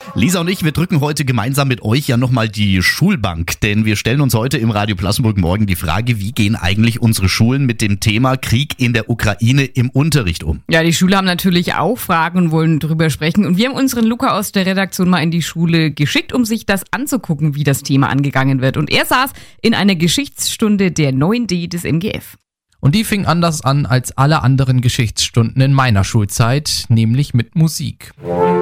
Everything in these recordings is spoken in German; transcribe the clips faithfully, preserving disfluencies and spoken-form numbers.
Lisa und ich, wir drücken heute gemeinsam mit euch ja nochmal die Schulbank, denn wir stellen uns heute im Radio Plassenburg morgen die Frage, wie gehen eigentlich unsere Schulen mit dem Thema Krieg in der Ukraine im Unterricht um? Ja, die Schüler haben natürlich auch Fragen und wollen drüber sprechen. Und wir haben unseren Luca aus der Redaktion mal in die Schule geschickt, um sich das anzugucken, wie das Thema angegangen wird. Und er saß in einer Geschichtsstunde der neun D des M G F. Und die fing anders an als alle anderen Geschichtsstunden in meiner Schulzeit, nämlich mit Musik.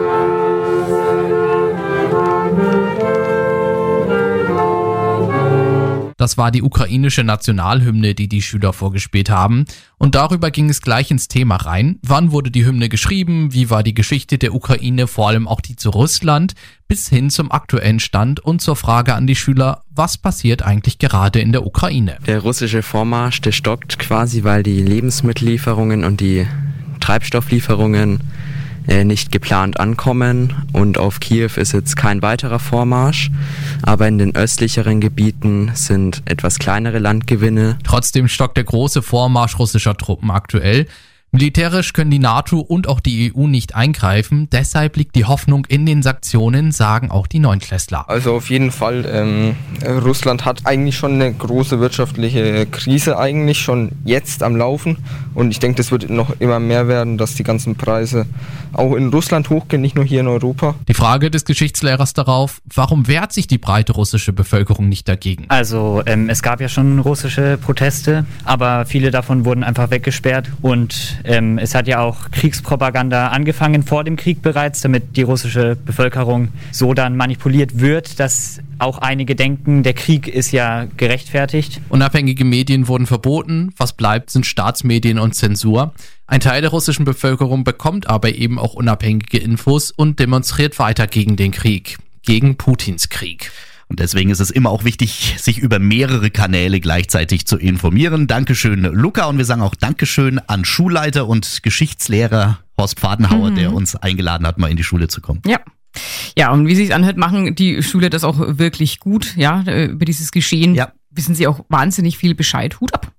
Das war die ukrainische Nationalhymne, die die Schüler vorgespielt haben. Und darüber ging es gleich ins Thema rein. Wann wurde die Hymne geschrieben? Wie war die Geschichte der Ukraine, vor allem auch die zu Russland, bis hin zum aktuellen Stand und zur Frage an die Schüler, was passiert eigentlich gerade in der Ukraine? Der russische Vormarsch, der stockt quasi, weil die Lebensmittellieferungen und die Treibstofflieferungen nicht geplant ankommen, und auf Kiew ist jetzt kein weiterer Vormarsch, aber in den östlicheren Gebieten sind etwas kleinere Landgewinne. Trotzdem stockt der große Vormarsch russischer Truppen aktuell. Militärisch können die NATO und auch die E U nicht eingreifen, deshalb liegt die Hoffnung in den Sanktionen, sagen auch die Neunklässler. Also auf jeden Fall, ähm, Russland hat eigentlich schon eine große wirtschaftliche Krise eigentlich schon jetzt am Laufen, und ich denke, das wird noch immer mehr werden, dass die ganzen Preise auch in Russland hochgehen, nicht nur hier in Europa. Die Frage des Geschichtslehrers darauf, warum wehrt sich die breite russische Bevölkerung nicht dagegen? Also ähm, es gab ja schon russische Proteste, aber viele davon wurden einfach weggesperrt, und Ähm, es hat ja auch Kriegspropaganda angefangen vor dem Krieg bereits, damit die russische Bevölkerung so dann manipuliert wird, dass auch einige denken, der Krieg ist ja gerechtfertigt. Unabhängige Medien wurden verboten, was bleibt, sind Staatsmedien und Zensur. Ein Teil der russischen Bevölkerung bekommt aber eben auch unabhängige Infos und demonstriert weiter gegen den Krieg, gegen Putins Krieg. Und deswegen ist es immer auch wichtig, sich über mehrere Kanäle gleichzeitig zu informieren. Dankeschön, Luca. Und wir sagen auch Dankeschön an Schulleiter und Geschichtslehrer Horst Pfadenhauer, mhm. der uns eingeladen hat, mal in die Schule zu kommen. Ja. Ja, und wie sich's anhört, machen die Schüler das auch wirklich gut, ja, über dieses Geschehen. Ja. Wissen sie auch wahnsinnig viel Bescheid. Hut ab.